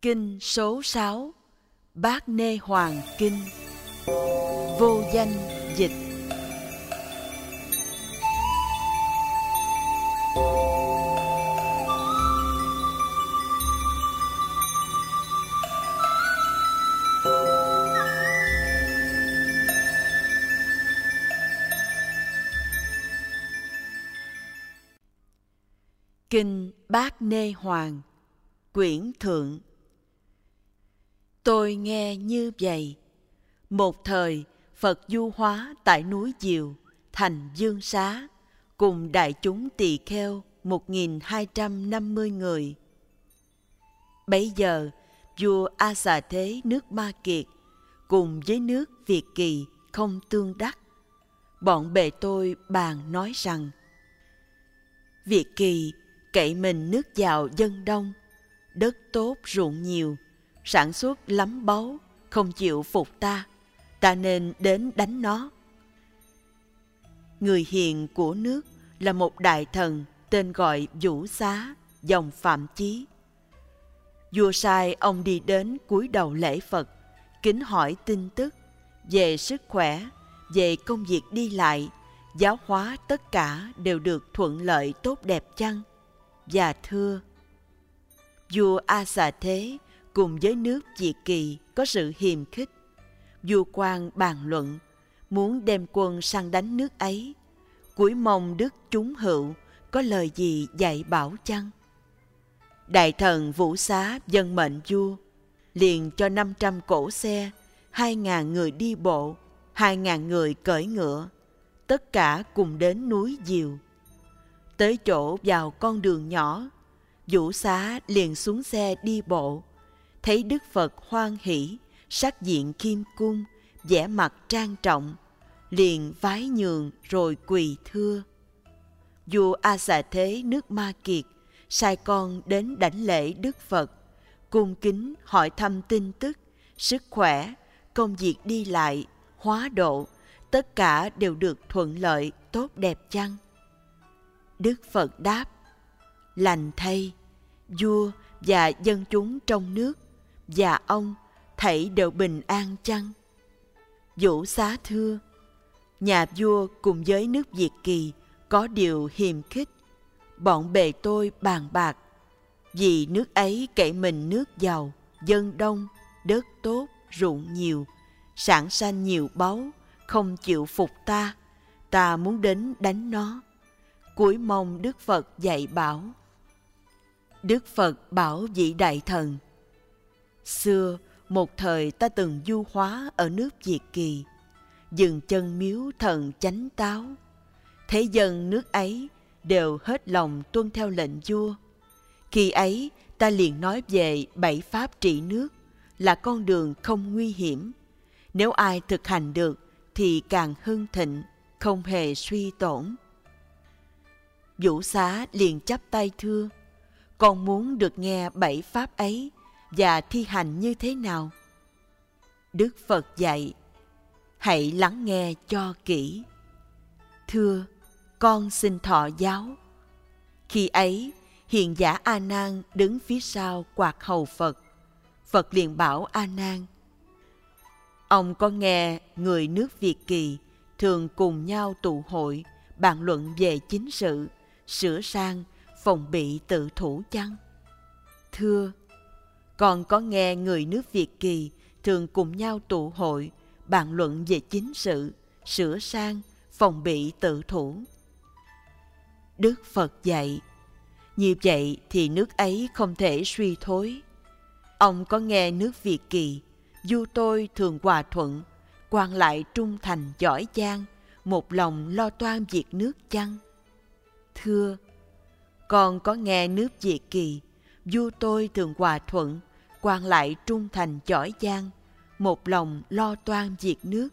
Kinh số 6 Bát Nê Hoàng Kinh. Vô danh dịch. Kinh Bát Nê Hoàng, quyển thượng. Tôi nghe như vậy. Một thời, Phật du hóa tại núi Diều, thành Dương Xá, cùng đại chúng tỳ kheo 1250 người. Bấy giờ, vua A Xà Thế nước Ma Kiệt cùng với nước Việt Kỳ không tương đắc. Bọn bề tôi bàn nói rằng: Việt Kỳ cậy mình nước giàu dân đông, đất tốt ruộng nhiều, sản xuất lắm báu, không chịu phục ta, ta nên đến đánh nó. Người hiền của nước là một đại thần tên gọi Vũ Xá, dòng Phạm Chí. Vua sai ông đi đến cúi đầu lễ Phật, kính hỏi tin tức về sức khỏe, về công việc đi lại, giáo hóa tất cả đều được thuận lợi tốt đẹp chăng? Và thưa: Vua A Xà Thế cùng với nước Việt Kỳ có sự hiềm khích. Vua quan bàn luận, muốn đem quân sang đánh nước ấy, cúi mong đức chúng hữu có lời gì dạy bảo chăng? Đại thần Vũ Xá vâng mệnh vua, liền cho 500 cỗ xe, 2.000 người đi bộ, 2.000 người cưỡi ngựa, tất cả cùng đến núi Diều. Tới chỗ vào con đường nhỏ, Vũ Xá liền xuống xe đi bộ, thấy Đức Phật hoan hỷ, sắc diện khiêm cung, vẻ mặt trang trọng, liền vái nhường rồi quỳ thưa. Vua A Xà Thế nước Ma Kiệt sai con đến đảnh lễ Đức Phật, cung kính hỏi thăm tin tức, sức khỏe, công việc đi lại, hóa độ, tất cả đều được thuận lợi tốt đẹp chăng? Đức Phật đáp: Lành thay, vua và dân chúng trong nước và ông thảy đều bình an chăng? Vũ Xá thưa: Nhà vua cùng với nước Việt Kỳ có điều hiềm khích. Bọn bề tôi bàn bạc, vì nước ấy cậy mình nước giàu, dân đông, đất tốt, ruộng nhiều, sản sanh nhiều báu, không chịu phục ta, ta muốn đến đánh nó. Cúi mong Đức Phật dạy bảo. Đức Phật bảo vị đại thần: Xưa, một thời ta từng du hóa ở nước Việt Kỳ, dừng chân miếu thần Chánh Táo. Thế dân nước ấy đều hết lòng tuân theo lệnh vua. Khi ấy, ta liền nói về 7 pháp trị nước là con đường không nguy hiểm. Nếu ai thực hành được thì càng hưng thịnh, không hề suy tổn. Vũ Xá liền chắp tay thưa: Con muốn được nghe 7 pháp ấy và thi hành như thế nào? Đức Phật dạy: Hãy lắng nghe cho kỹ. Thưa, con xin thọ giáo. Khi ấy, hiền giả A Nan đứng phía sau quạt hầu Phật. Phật liền bảo A Nan: Ông có nghe người nước Việt Kỳ thường cùng nhau tụ hội, bàn luận về chính sự, sửa sang, phòng bị tự thủ chăng? Thưa, con có nghe người nước Việt Kỳ thường cùng nhau tụ hội, bàn luận về chính sự, sửa sang, phòng bị tự thủ. Đức Phật dạy: Như vậy thì nước ấy không thể suy thối. Ông có nghe nước Việt Kỳ, vua tôi thường hòa thuận, quan lại trung thành giỏi giang, một lòng lo toan việc nước chăng? Thưa, con có nghe nước Việt Kỳ, vua tôi thường hòa thuận, quan lại trung thành giỏi giang, một lòng lo toan việc nước.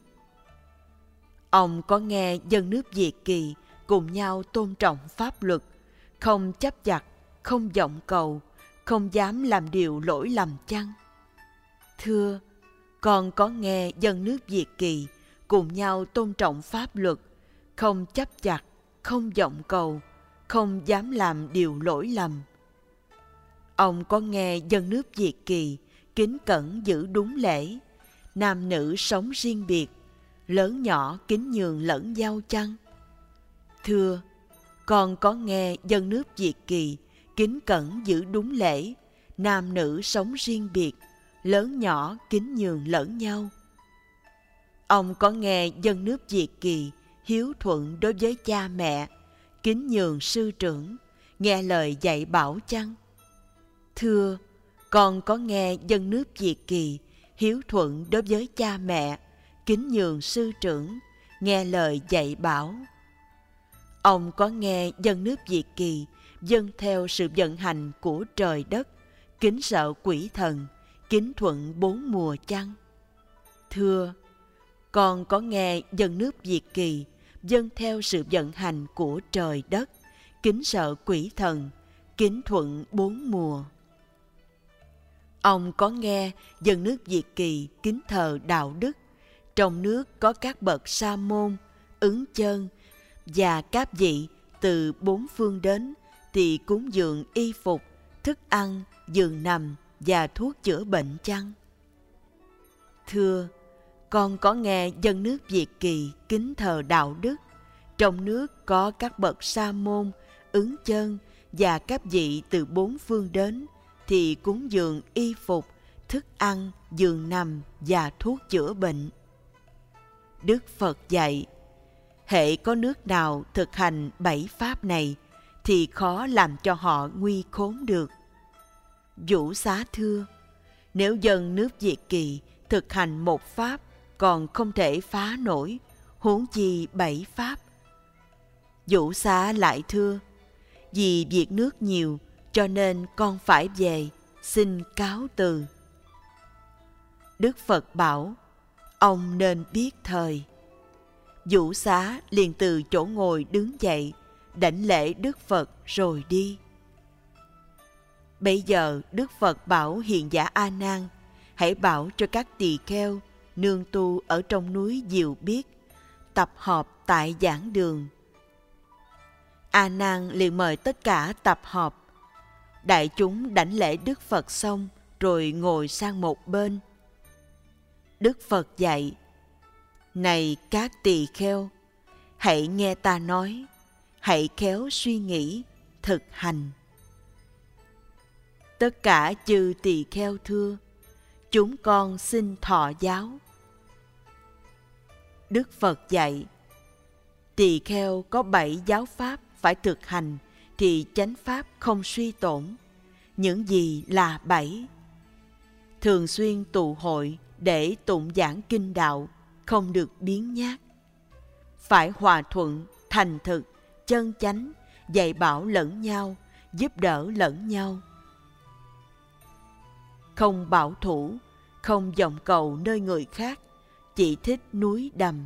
Ông có nghe dân nước Việt Kỳ cùng nhau tôn trọng pháp luật, không chấp vặt, không vọng cầu, không dám làm điều lỗi lầm chăng? Thưa, con có nghe dân nước Việt Kỳ cùng nhau tôn trọng pháp luật, không chấp vặt, không vọng cầu, không dám làm điều lỗi lầm. Ông có nghe dân nước Việt Kỳ kính cẩn giữ đúng lễ, nam nữ sống riêng biệt, lớn nhỏ kính nhường lẫn nhau chăng? Thưa, con có nghe dân nước Việt Kỳ kính cẩn giữ đúng lễ, nam nữ sống riêng biệt, lớn nhỏ kính nhường lẫn nhau. Ông có nghe dân nước Việt Kỳ hiếu thuận đối với cha mẹ, kính nhường sư trưởng, nghe lời dạy bảo chăng? Thưa, con có nghe dân nước Việt Kỳ hiếu thuận đối với cha mẹ, kính nhường sư trưởng, nghe lời dạy bảo. Ông có nghe dân nước Việt Kỳ dâng theo sự vận hành của trời đất, kính sợ quỷ thần, kính thuận bốn mùa chăng? Thưa, con có nghe dân nước Việt Kỳ dâng theo sự vận hành của trời đất, kính sợ quỷ thần, kính thuận bốn mùa. Ông có nghe dân nước Việt Kỳ kính thờ đạo đức, trong nước có các bậc sa môn, ứng chơn và các vị từ bốn phương đến thì cúng dường y phục, thức ăn, giường nằm và thuốc chữa bệnh chăng? Thưa, con có nghe dân nước Việt Kỳ kính thờ đạo đức, trong nước có các bậc sa môn, ứng chơn và các vị từ bốn phương đến thì cúng dường y phục, thức ăn, giường nằm và thuốc chữa bệnh. Đức Phật dạy, hễ có nước nào thực hành 7 pháp này thì khó làm cho họ nguy khốn được. Vũ Xá thưa, nếu dân nước Việt Kỳ thực hành một pháp còn không thể phá nổi, huống chi 7 pháp. Vũ Xá lại thưa, vì việc nước nhiều cho nên con phải về, xin cáo từ. Đức Phật bảo, ông nên biết thời. Vũ Xá liền từ chỗ ngồi đứng dậy, đảnh lễ Đức Phật rồi đi. Bây giờ Đức Phật bảo hiền giả A Nan, hãy bảo cho các tỳ kheo, nương tu ở trong núi Diều Biết, tập họp tại giảng đường. A Nan liền mời tất cả tập họp. Đại chúng đảnh lễ Đức Phật xong rồi ngồi sang một bên. Đức Phật dạy, này các tỳ kheo, hãy nghe ta nói, hãy khéo suy nghĩ, thực hành. Tất cả chư tỳ kheo thưa, chúng con xin thọ giáo. Đức Phật dạy, tỳ kheo có 7 giáo pháp phải thực hành thì chánh pháp không suy tổn. Những gì là 7? Thường xuyên tụ hội để tụng giảng kinh đạo, không được biếng nhác. Phải hòa thuận, thành thực, chân chánh, dạy bảo lẫn nhau, giúp đỡ lẫn nhau. Không bảo thủ, không vọng cầu nơi người khác, chỉ thích núi đầm.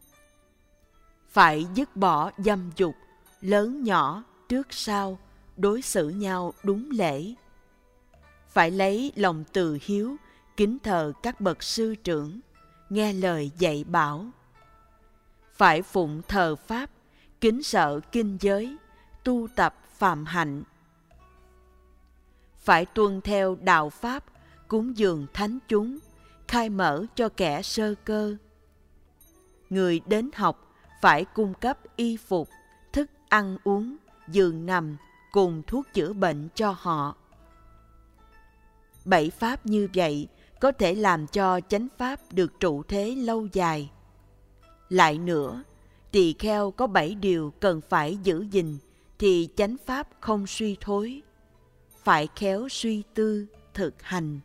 Phải dứt bỏ dâm dục, lớn nhỏ, trước sau, đối xử nhau đúng lễ. Phải lấy lòng từ hiếu, kính thờ các bậc sư trưởng, nghe lời dạy bảo. Phải phụng thờ pháp, kính sợ kinh giới, tu tập phạm hạnh. Phải tuân theo đạo pháp, cúng dường thánh chúng, khai mở cho kẻ sơ cơ. Người đến học phải cung cấp y phục, thức ăn uống, giường nằm cùng thuốc chữa bệnh cho họ. 7 pháp như vậy có thể làm cho chánh pháp được trụ thế lâu dài. Lại nữa, tỳ kheo có 7 điều cần phải giữ gìn thì chánh pháp không suy thối. Phải khéo suy tư, thực hành.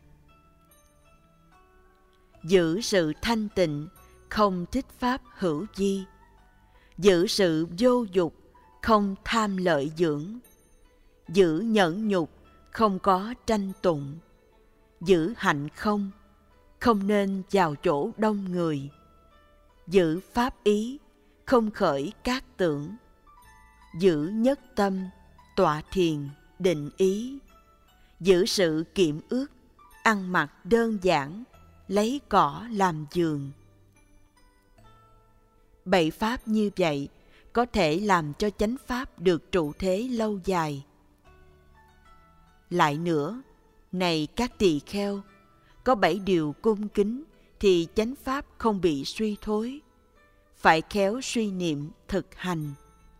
Giữ sự thanh tịnh, không thích pháp hữu vi. Giữ sự vô dục, không tham lợi dưỡng. Giữ nhẫn nhục, không có tranh tụng. Giữ hạnh không, không nên vào chỗ đông người. Giữ pháp ý, không khởi các tưởng. Giữ nhất tâm, tọa thiền, định ý. Giữ sự kiệm ước, ăn mặc đơn giản, lấy cỏ làm giường. 7 pháp như vậy có thể làm cho chánh pháp được trụ thế lâu dài. Lại nữa, này các tỳ kheo, có 7 điều cung kính thì chánh pháp không bị suy thối. Phải khéo suy niệm thực hành.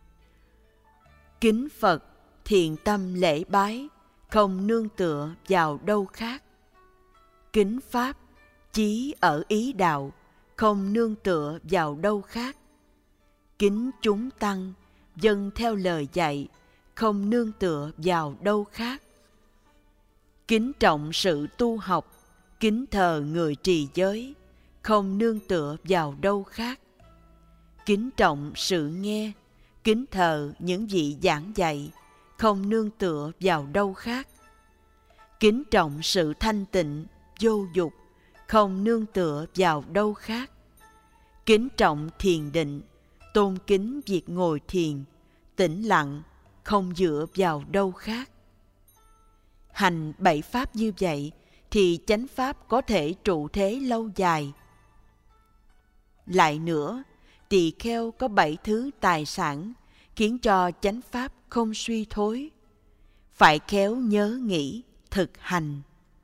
Kính Phật, thiện tâm lễ bái, không nương tựa vào đâu khác. Kính Pháp, chí ở ý đạo, không nương tựa vào đâu khác. Kính chúng tăng, dâng theo lời dạy, không nương tựa vào đâu khác. Kính trọng sự tu học, kính thờ người trì giới, không nương tựa vào đâu khác. Kính trọng sự nghe, kính thờ những vị giảng dạy, không nương tựa vào đâu khác. Kính trọng sự thanh tịnh, vô dục, không nương tựa vào đâu khác. Kính trọng thiền định, tôn kính việc ngồi thiền, tĩnh lặng, không dựa vào đâu khác. Hành 7 pháp như vậy thì chánh pháp có thể trụ thế lâu dài. Lại nữa, tỳ kheo có 7 thứ tài sản khiến cho chánh pháp không suy thối. Phải khéo nhớ nghĩ, thực hành.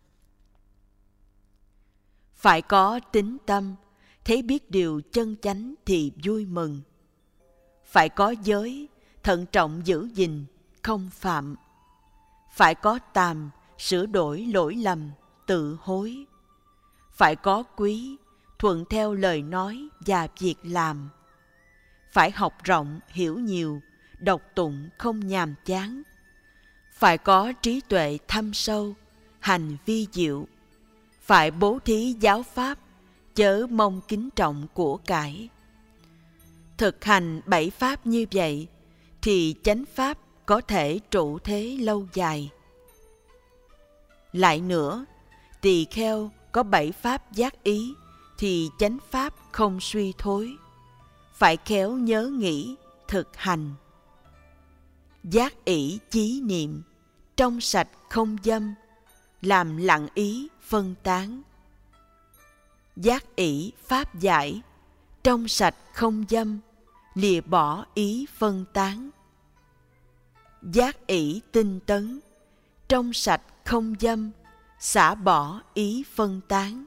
Phải có tín tâm, thấy biết điều chân chánh thì vui mừng. Phải có giới, thận trọng giữ gìn, không phạm. Phải có tàm, sửa đổi lỗi lầm, tự hối. Phải có quý, thuận theo lời nói và việc làm. Phải học rộng, hiểu nhiều, đọc tụng không nhàm chán. Phải có trí tuệ thâm sâu, hành vi diệu. Phải bố thí giáo pháp, chớ mong kính trọng của cải. Thực hành 7 pháp như vậy thì chánh pháp có thể trụ thế lâu dài. Lại nữa, tỳ kheo có 7 pháp giác ý thì chánh pháp không suy thối. Phải khéo nhớ nghĩ, thực hành. Giác ỷ chí niệm, trong sạch không dâm, làm lặng ý phân tán. Giác ỷ pháp giải, trong sạch không dâm, lìa bỏ ý phân tán. Giác ỷ tinh tấn, trong sạch không dâm, xả bỏ ý phân tán.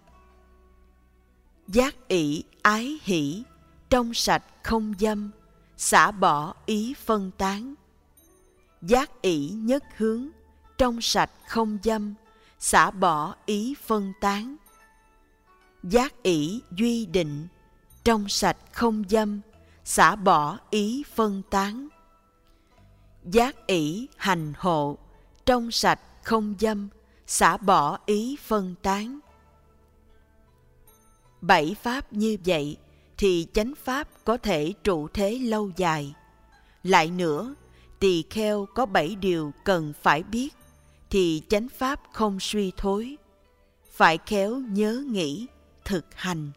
Giác ỷ ái hỷ, trong sạch không dâm, xả bỏ ý phân tán. Giác ỷ nhất hướng, trong sạch không dâm, xả bỏ ý phân tán. Giác ỷ duy định, trong sạch không dâm, xả bỏ ý phân tán. Giác ỷ hành hộ, trong sạch không dâm, xả bỏ ý phân tán. 7 pháp như vậy thì chánh pháp có thể trụ thế lâu dài. Lại nữa, tỳ kheo có 7 điều cần phải biết thì chánh pháp không suy thối. Phải khéo nhớ nghĩ, thực hành.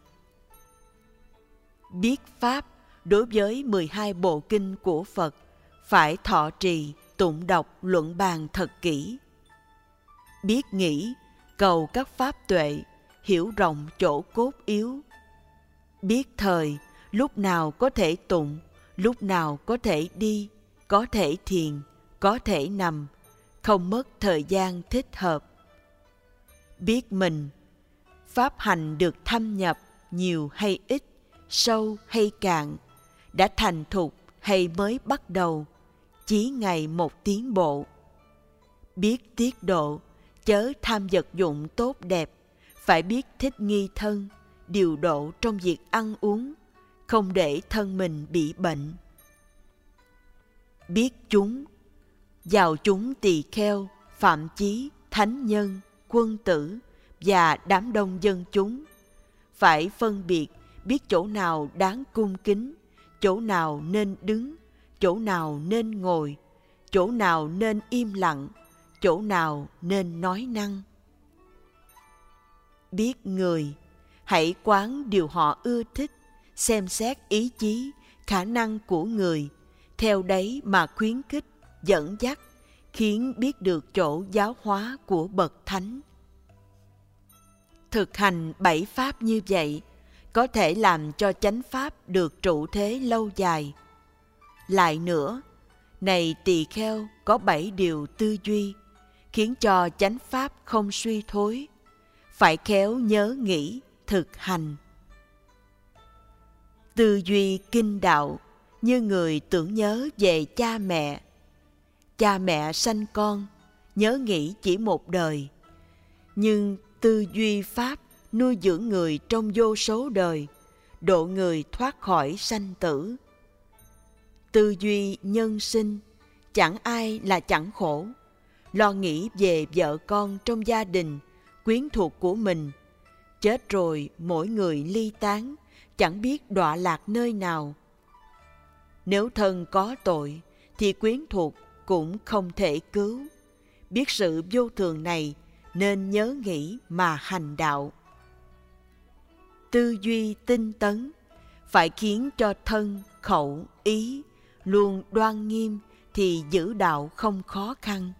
Biết pháp đối với 12 bộ kinh của Phật phải thọ trì, tụng đọc, luận bàn thật kỹ. Biết nghĩ, cầu các pháp tuệ, hiểu rộng chỗ cốt yếu. Biết thời, lúc nào có thể tụng, lúc nào có thể đi, có thể thiền, có thể nằm, không mất thời gian thích hợp. Biết mình, pháp hành được thâm nhập nhiều hay ít, sâu hay cạn, đã thành thục hay mới bắt đầu, chí ngày một tiến bộ. Biết tiết độ, chớ tham vật dụng tốt đẹp, phải biết thích nghi thân, điều độ trong việc ăn uống, không để thân mình bị bệnh. Biết chúng, vào chúng tỳ kheo, phạm chí, thánh nhân, quân tử và đám đông dân chúng. Phải phân biệt, biết chỗ nào đáng cung kính, chỗ nào nên đứng, chỗ nào nên ngồi, chỗ nào nên im lặng, chỗ nào nên nói năng. Biết người, hãy quán điều họ ưa thích, xem xét ý chí, khả năng của người, theo đấy mà khuyến khích, dẫn dắt, khiến biết được chỗ giáo hóa của bậc thánh. Thực hành 7 pháp như vậy có thể làm cho chánh pháp được trụ thế lâu dài. Lại nữa, này tỳ kheo có 7 điều tư duy, khiến cho chánh pháp không suy thối. Phải khéo nhớ nghĩ, thực hành. Tư duy kinh đạo như người tưởng nhớ về cha mẹ. Cha mẹ sanh con, nhớ nghĩ chỉ một đời. Nhưng tư duy pháp nuôi dưỡng người trong vô số đời, độ người thoát khỏi sanh tử. Tư duy nhân sinh, chẳng ai là chẳng khổ. Lo nghĩ về vợ con trong gia đình, quyến thuộc của mình. Chết rồi mỗi người ly tán, chẳng biết đọa lạc nơi nào. Nếu thân có tội, thì quyến thuộc cũng không thể cứu. Biết sự vô thường này, nên nhớ nghĩ mà hành đạo. Tư duy tinh tấn, phải khiến cho thân, khẩu, ý luôn đoan nghiêm, thì giữ đạo không khó khăn.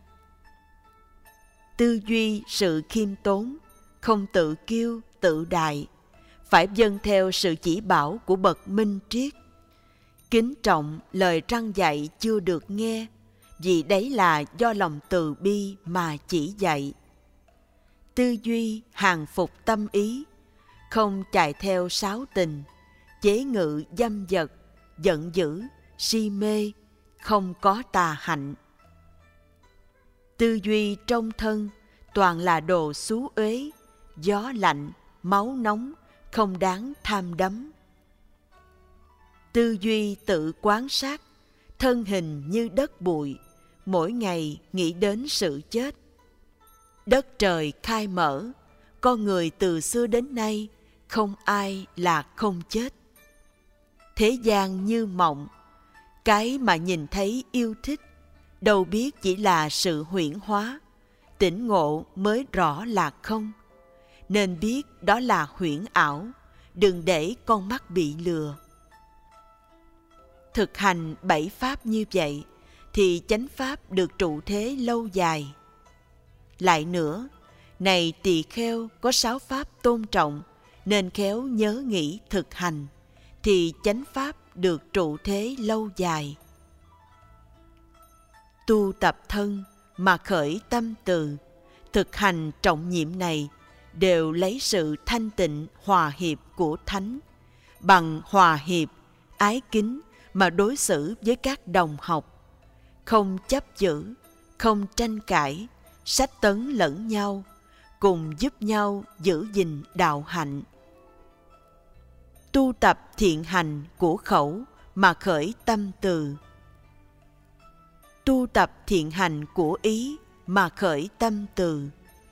Tư duy sự khiêm tốn, không tự kiêu, tự đại, phải vâng theo sự chỉ bảo của bậc minh triết. Kính trọng lời răn dạy chưa được nghe, vì đấy là do lòng từ bi mà chỉ dạy. Tư duy hàng phục tâm ý, không chạy theo sáu tình, chế ngự dâm dật, giận dữ, si mê, không có tà hạnh. Tư duy trong thân toàn là đồ xú uế, gió lạnh, máu nóng, không đáng tham đắm. Tư duy tự quan sát, thân hình như đất bụi, mỗi ngày nghĩ đến sự chết. Đất trời khai mở, con người từ xưa đến nay không ai là không chết. Thế gian như mộng, cái mà nhìn thấy yêu thích, đâu biết chỉ là sự huyễn hóa. Tỉnh ngộ mới rõ là không, nên biết đó là huyễn ảo, đừng để con mắt bị lừa. Thực hành 7 pháp như vậy, thì chánh pháp được trụ thế lâu dài. Lại nữa, này tỳ kheo có 6 pháp tôn trọng, nên khéo nhớ nghĩ thực hành, thì chánh pháp được trụ thế lâu dài. Tu tập thân mà khởi tâm từ, thực hành trọng nhiệm này đều lấy sự thanh tịnh hòa hiệp của Thánh, bằng hòa hiệp, ái kính mà đối xử với các đồng học, không chấp giữ, không tranh cãi, sách tấn lẫn nhau, cùng giúp nhau giữ gìn đạo hạnh. Tu tập thiện hành của khẩu mà khởi tâm từ, tu tập thiện hành của ý mà khởi tâm từ.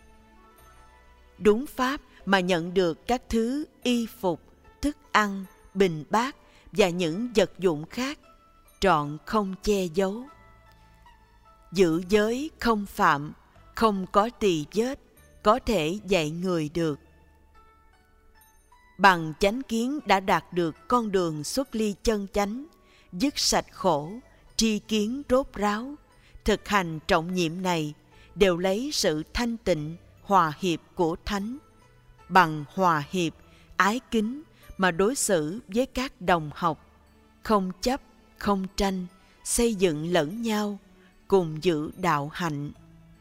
Đúng pháp mà nhận được các thứ y phục, thức ăn, bình bát và những vật dụng khác, trọn không che giấu. Giữ giới không phạm, không có tỳ vết, có thể dạy người được. Bằng chánh kiến đã đạt được con đường xuất ly chân chánh, dứt sạch khổ, tri kiến rốt ráo. Thực hành trọng nhiệm này đều lấy sự thanh tịnh, hòa hiệp của Thánh, bằng hòa hiệp, ái kính mà đối xử với các đồng học, không chấp, không tranh, xây dựng lẫn nhau, cùng giữ đạo hạnh.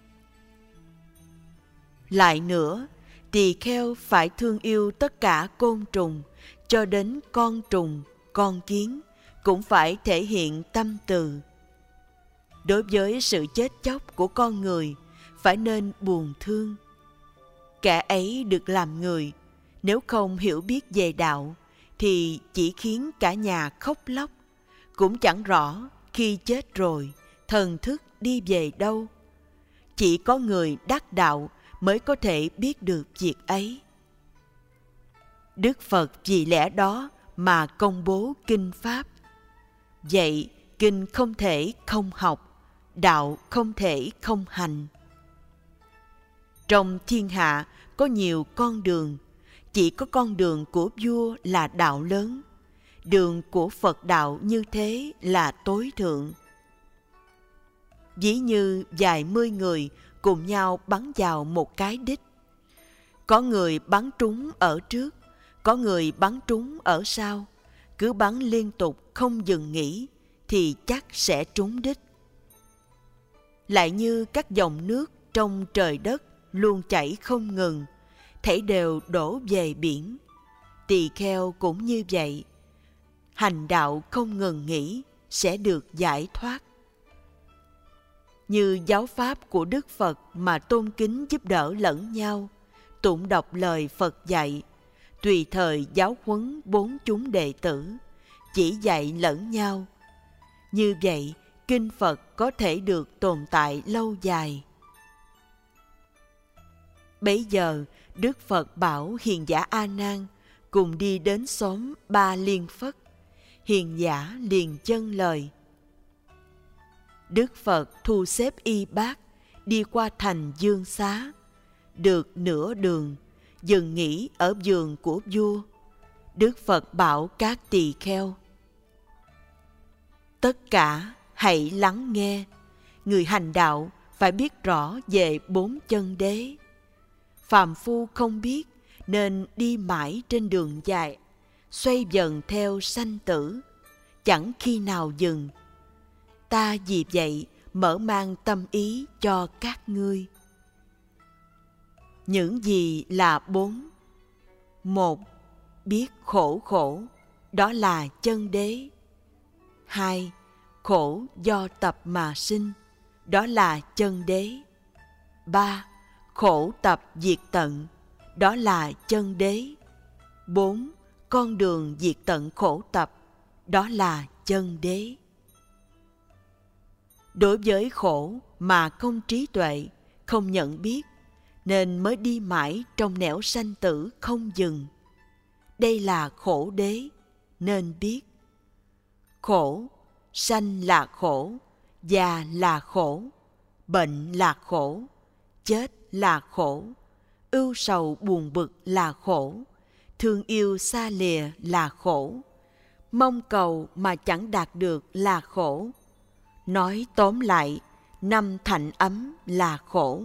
Lại nữa, tỳ kheo phải thương yêu tất cả côn trùng, cho đến con trùng, con kiến, cũng phải thể hiện tâm từ. Đối với sự chết chóc của con người, phải nên buồn thương. Kẻ ấy được làm người, nếu không hiểu biết về đạo, thì chỉ khiến cả nhà khóc lóc, cũng chẳng rõ khi chết rồi, thần thức đi về đâu. Chỉ có người đắc đạo mới có thể biết được việc ấy. Đức Phật vì lẽ đó mà công bố kinh Pháp. Vậy kinh không thể không học, đạo không thể không hành. Trong thiên hạ có nhiều con đường, chỉ có con đường của vua là đạo lớn. Đường của Phật đạo như thế là tối thượng. Ví như vài mươi người cùng nhau bắn vào một cái đích. Có người bắn trúng ở trước, có người bắn trúng ở sau. Cứ bắn liên tục không dừng nghỉ thì chắc sẽ trúng đích. Lại như các dòng nước trong trời đất luôn chảy không ngừng, thảy đều đổ về biển. Tỳ kheo cũng như vậy, hành đạo không ngừng nghỉ sẽ được giải thoát. Như giáo pháp của Đức Phật mà tôn kính giúp đỡ lẫn nhau, tụng đọc lời Phật dạy, tùy thời giáo huấn 4 chúng đệ tử, chỉ dạy lẫn nhau. Như vậy, kinh Phật có thể được tồn tại lâu dài. Bấy giờ, Đức Phật bảo hiền giả A Nan cùng đi đến xóm Ba Liên Phất. Hiền giả liền dâng lời. Đức Phật thu xếp y bát, đi qua thành Dương Xá. Được nửa đường, dừng nghỉ ở vườn của vua. Đức Phật bảo các tỳ kheo: tất cả hãy lắng nghe. Người hành đạo phải biết rõ về 4 chân đế. Phàm phu không biết nên đi mãi trên đường dài, xoay vần theo sanh tử, chẳng khi nào dừng. Ta vì vậy mở mang tâm ý cho các ngươi. Những gì là 4? 1. Biết khổ khổ, đó là chân đế. 2. Khổ do tập mà sinh, đó là chân đế. 3. Khổ tập diệt tận, đó là chân đế. 4. Con đường diệt tận khổ tập, đó là chân đế. Đối với khổ mà không trí tuệ, không nhận biết, nên mới đi mãi trong nẻo sanh tử không dừng. Đây là khổ đế, nên biết. Khổ, sanh là khổ, già là khổ, bệnh là khổ, chết là khổ, ưu sầu buồn bực là khổ, thương yêu xa lìa là khổ, mong cầu mà chẳng đạt được là khổ. Nói tóm lại, 5 thạnh ấm là khổ.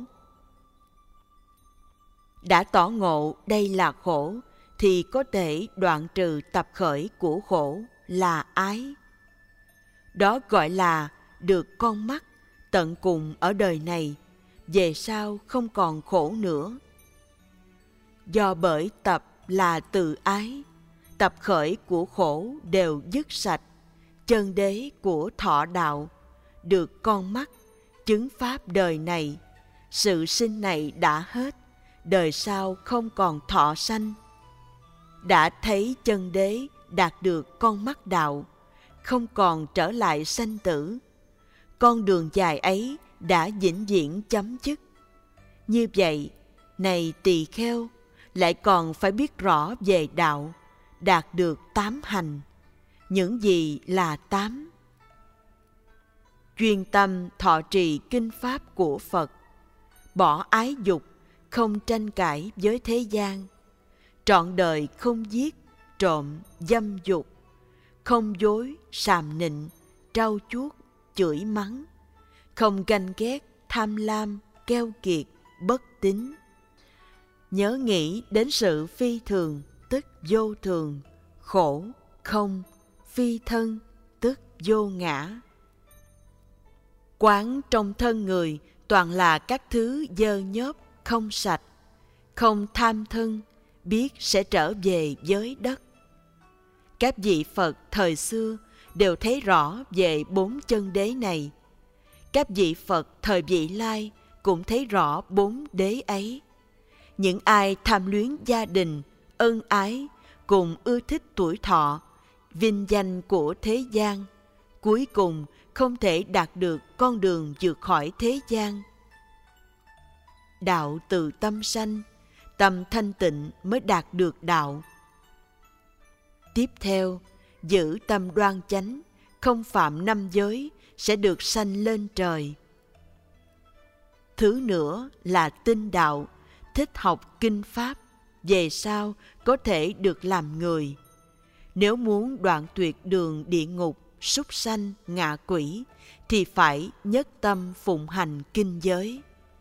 Đã tỏ ngộ đây là khổ, thì có thể đoạn trừ tập khởi của khổ là ái. Đó gọi là được con mắt tận cùng ở đời này, về sau không còn khổ nữa. Do bởi tập là từ ái, tập khởi của khổ đều dứt sạch, chân đế của thọ đạo, được con mắt, chứng pháp đời này, sự sinh này đã hết, đời sau không còn thọ sanh. Đã thấy chân đế đạt được con mắt đạo, không còn trở lại sanh tử. Con đường dài ấy đã vĩnh viễn chấm dứt. Như vậy, này tỳ kheo, lại còn phải biết rõ về đạo, đạt được 8 hành. Những gì là 8? Chuyên tâm thọ trì kinh pháp của Phật, bỏ ái dục, không tranh cãi với thế gian, trọn đời không giết, trộm, dâm dục, không dối, sàm nịnh, trau chuốt, chửi mắng, không ganh ghét, tham lam, keo kiệt, bất tín. Nhớ nghĩ đến sự phi thường, tức vô thường, khổ, không, phi thân, tức vô ngã. Quán trong thân người toàn là các thứ dơ nhớp, không sạch, không tham thân, biết sẽ trở về với đất. Các vị Phật thời xưa đều thấy rõ về 4 chân đế này. Các vị Phật thời vị lai cũng thấy rõ 4 đế ấy. Những ai tham luyến gia đình, ân ái, cùng ưa thích tuổi thọ, vinh danh của thế gian, cuối cùng không thể đạt được con đường vượt khỏi thế gian. Đạo từ tâm sanh, tâm thanh tịnh mới đạt được đạo. Tiếp theo, giữ tâm đoan chánh, không phạm 5 giới, sẽ được sanh lên trời. Thứ nữa là tin đạo, thích học kinh pháp, về sau có thể được làm người. Nếu muốn đoạn tuyệt đường địa ngục, súc sanh, ngạ quỷ, thì phải nhất tâm phụng hành kinh giới.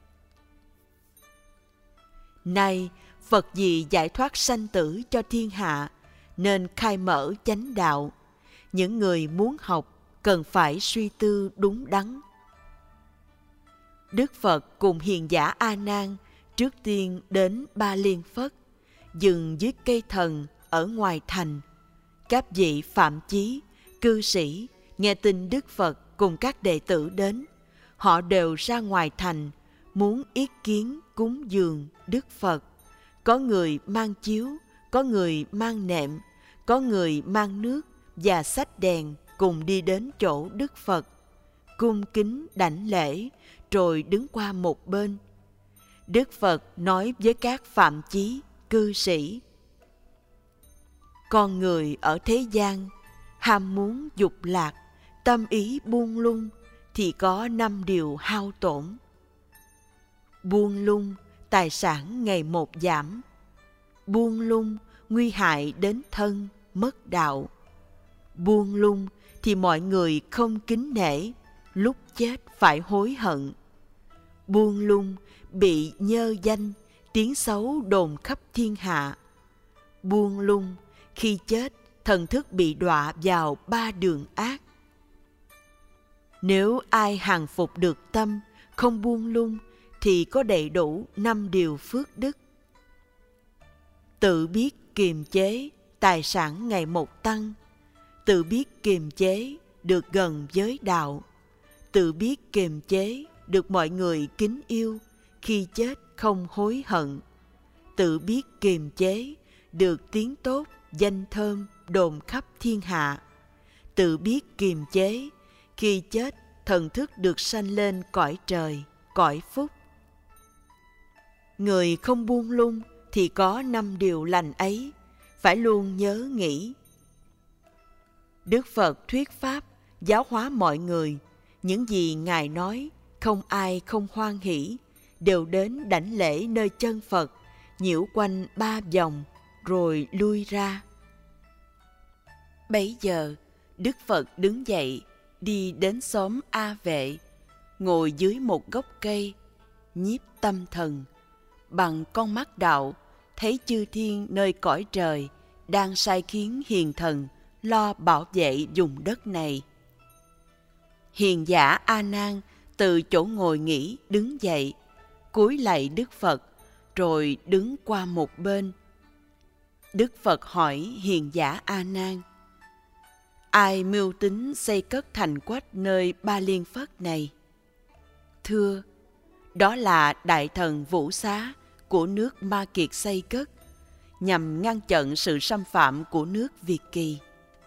Nay, Phật vì giải thoát sanh tử cho thiên hạ, nên khai mở chánh đạo. Những người muốn học cần phải suy tư đúng đắn. Đức Phật cùng hiền giả A Nan trước tiên đến Ba Liên Phất, dừng dưới cây thần ở ngoài thành. Các vị phạm chí, cư sĩ nghe tin Đức Phật cùng các đệ tử đến, họ đều ra ngoài thành muốn yết kiến cúng dường Đức Phật. Có người mang chiếu, có người mang nệm, có người mang nước và xách đèn cùng đi đến chỗ Đức Phật, cung kính đảnh lễ rồi đứng qua một bên. Đức Phật nói với các phạm chí, cư sĩ: con người ở thế gian, ham muốn dục lạc, tâm ý buông lung thì có 5 điều hao tổn. Buông lung, tài sản ngày một giảm. Buông lung, nguy hại đến thân, mất đạo. Buông lung thì mọi người không kính nể, lúc chết phải hối hận. Buông lung, bị nhơ danh, tiếng xấu đồn khắp thiên hạ. Buông lung, khi chết, thần thức bị đọa vào 3 đường ác. Nếu ai hàng phục được tâm, không buông lung, thì có đầy đủ 5 điều phước đức. Tự biết kiềm chế, tài sản ngày một tăng. Tự biết kiềm chế, được gần với đạo. Tự biết kiềm chế, được mọi người kính yêu, khi chết không hối hận. Tự biết kiềm chế, được tiếng tốt, danh thơm đồn khắp thiên hạ. Tự biết kiềm chế, khi chết thần thức được sanh lên cõi trời, cõi phúc. Người không buông lung thì có 5 điều lành ấy, phải luôn nhớ nghĩ. Đức Phật thuyết pháp, giáo hóa mọi người. Những gì Ngài nói, không ai không hoan hỷ, đều đến đảnh lễ nơi chân Phật, nhiễu quanh 3 vòng, rồi lui ra. Bấy giờ, Đức Phật đứng dậy, đi đến xóm A Vệ, ngồi dưới một gốc cây, nhiếp tâm thần. Bằng con mắt đạo, thấy chư thiên nơi cõi trời đang sai khiến hiền thần lo bảo vệ vùng đất này. Hiền giả A Nan từ chỗ ngồi nghỉ đứng dậy, cúi lạy Đức Phật, rồi đứng qua một bên. Đức Phật hỏi hiền giả A Nan: ai mưu tính xây cất thành quách nơi Ba Liên Phất này? Thưa, đó là đại thần Vũ Xá của nước Ma Kiệt xây cất, nhằm ngăn chặn sự xâm phạm của nước Việt Kỳ.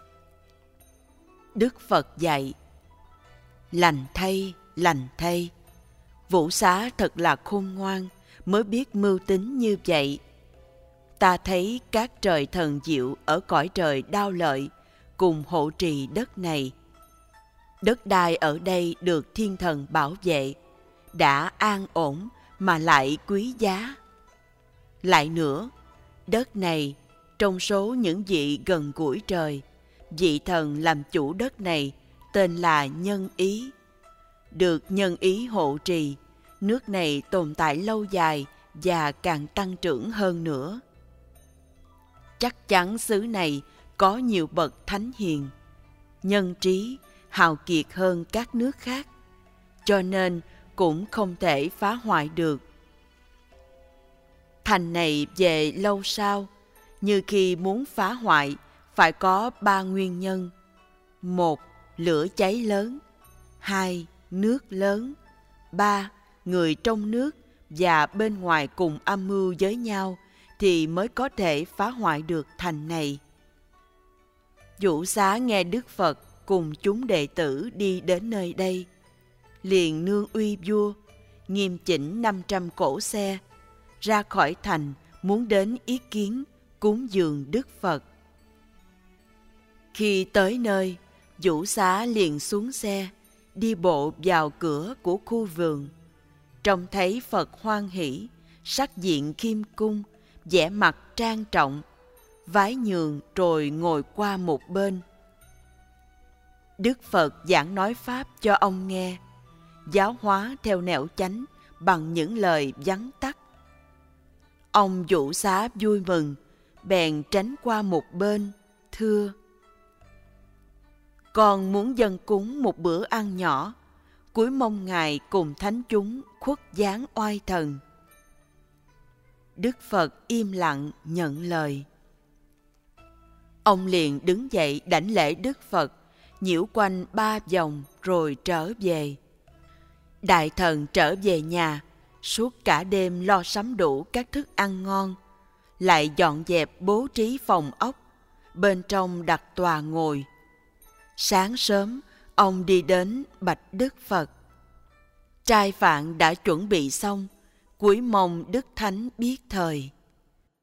Đức Phật dạy: lành thay, Vũ Xá thật là khôn ngoan, mới biết mưu tính như vậy. Ta thấy các trời thần diệu ở cõi trời Đao Lợi cùng hộ trì đất này. Đất đai ở đây được thiên thần bảo vệ, đã an ổn mà lại quý giá. Lại nữa, đất này, trong số những vị gần gũi trời, vị thần làm chủ đất này tên là Nhân Ý. Được Nhân Ý hộ trì, nước này tồn tại lâu dài và càng tăng trưởng hơn nữa. Chắc chắn xứ này có nhiều bậc thánh hiền, nhân trí, hào kiệt hơn các nước khác, cho nên cũng không thể phá hoại được. Thành này về lâu sau, như khi muốn phá hoại, phải có 3 nguyên nhân. 1. Lửa cháy lớn. 2. Nước lớn. 3. Người trong nước và bên ngoài cùng âm mưu với nhau thì mới có thể phá hoại được thành này. Vũ Xá nghe Đức Phật cùng chúng đệ tử đi đến nơi đây, liền nương uy vua, nghiêm chỉnh 500 cỗ xe, ra khỏi thành muốn đến ý kiến cúng dường Đức Phật. Khi tới nơi, Vũ Xá liền xuống xe, đi bộ vào cửa của khu vườn. Trông thấy Phật hoan hỷ, sắc diện khiêm cung, vẻ mặt trang trọng, vái nhường rồi ngồi qua một bên. Đức Phật giảng nói pháp cho ông nghe, giáo hóa theo nẻo chánh bằng những lời vắn tắt. Ông Vũ Xá vui mừng, bèn tránh qua một bên, thưa: con muốn dâng cúng một bữa ăn nhỏ, cúi mong Ngài cùng thánh chúng khuất dáng oai thần. Đức Phật im lặng nhận lời. Ông liền đứng dậy đảnh lễ Đức Phật, nhiễu quanh 3 vòng rồi trở về. Đại thần trở về nhà, suốt cả đêm lo sắm đủ các thức ăn ngon, lại dọn dẹp bố trí phòng ốc, bên trong đặt tòa ngồi. Sáng sớm, ông đi đến bạch Đức Phật. Trai phạn đã chuẩn bị xong, cúi mong Đức Thánh biết thời.